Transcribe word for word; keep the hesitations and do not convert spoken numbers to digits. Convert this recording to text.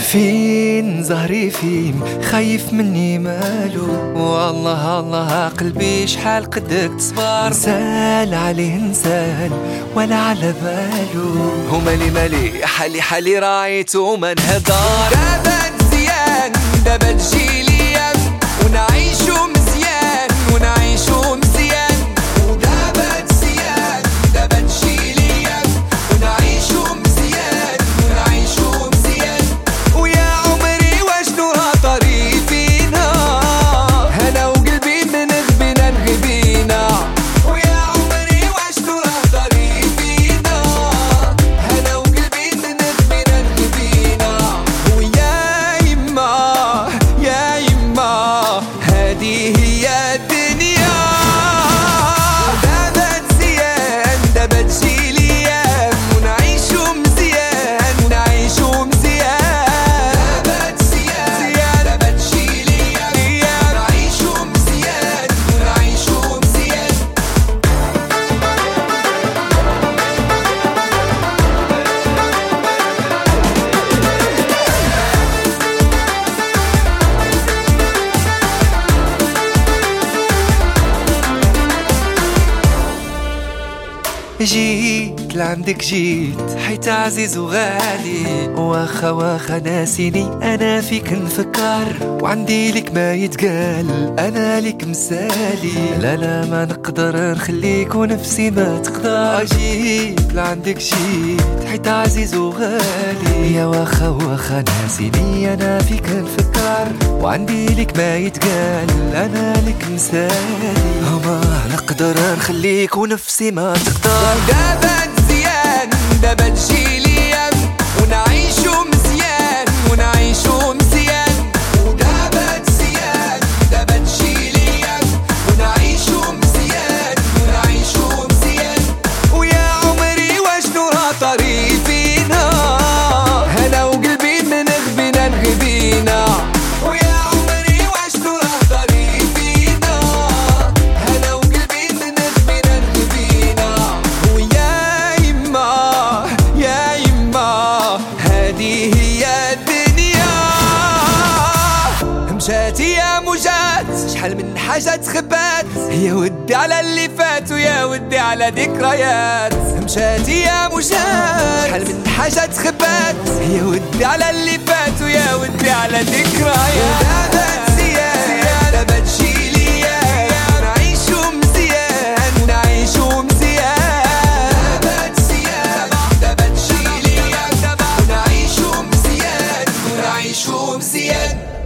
فين زهري فين خايف مني مالو، والله الله قلبي شحال قدك تصبر، نسال عليه نسال ولا على بالو. ومالي مالي حالي حالي رايتو ما نهضر. دابا مزيان دابا تجي ليا ونعيشو مزيان ونعيشو مزيان. ودابا مزيان دابا تجي ليا ونعيشو مزيان ونعيشو مزيان. ويا عمري واشنو هطري فينا انا وقلبي من غبينا نغبينا. ويا عمري واشنو هطري فينا انا وقلبي من غبينا نغبينا. ويا يما يا يما هذه هي الدنيا. دابا مزيان دابا تجي ليام ونعيشو مزيان ونعيشو مزيان. دابا مزيان دابا تجي ليام ونعيشو مزيان ونعيشو مزيان. جيت لعندك جيت حيت عزيز وغالي، واخا واخا ناسيني انا فيك نفكر، وعندي لك ما يتقال انا لك مثالي. لا لا ما نقدر نخليك ونفسي ما تقدر. جيت لعندك جيت حيت عزيز وغالي، يا واخا واخا ناسيني انا فيك نفكر، وعندي لك ما يتقال انا لك مثالي. ما نقدر نخليك ونفسي ما تقدر. دابا مزيان دابا تجي ليا ونعيشو مزيان ونعيشو مزيان. ودابا مزيان دابا تجي ليا ونعيشو مزيان ونعيشو مزيان. ويا عمري واشنو هطري فينا انا وقلبي من غبينا نغبينا. ويا عمري واشنو هطري فينا انا وقلبي من غبينا نغبينا. ويا يما يا يما هذه هي الدنيا. مشات يا مجات شحال من حاجة تخبات، يا ودي على اللي فات ويا ودي على ذكريات. مشات يا مجات شحال من حاجة تخبات، يا ودي على اللي فات ويا ودي على ذكريات. دابا مزيان دابا تجي ليا ونعيشو مزيان ونعيشو مزيان. دابا مزيان دابا تجي ليا ونعيشو مزيان ونعيشو مزيان.